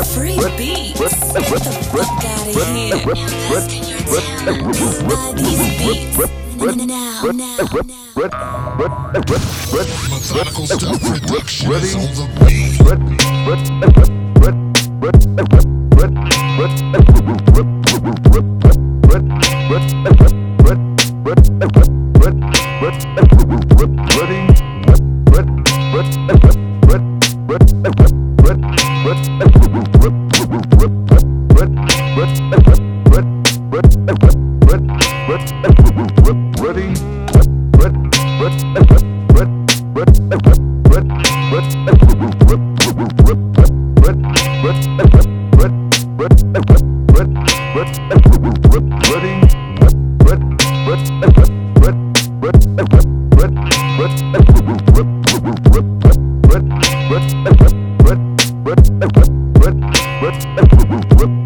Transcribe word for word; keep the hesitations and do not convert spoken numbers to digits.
Free beats. Get the fuck out of here. Invest in your talent. Buy these beats. Now, now, now. Methodical Stuff Productions on the beat. Ready?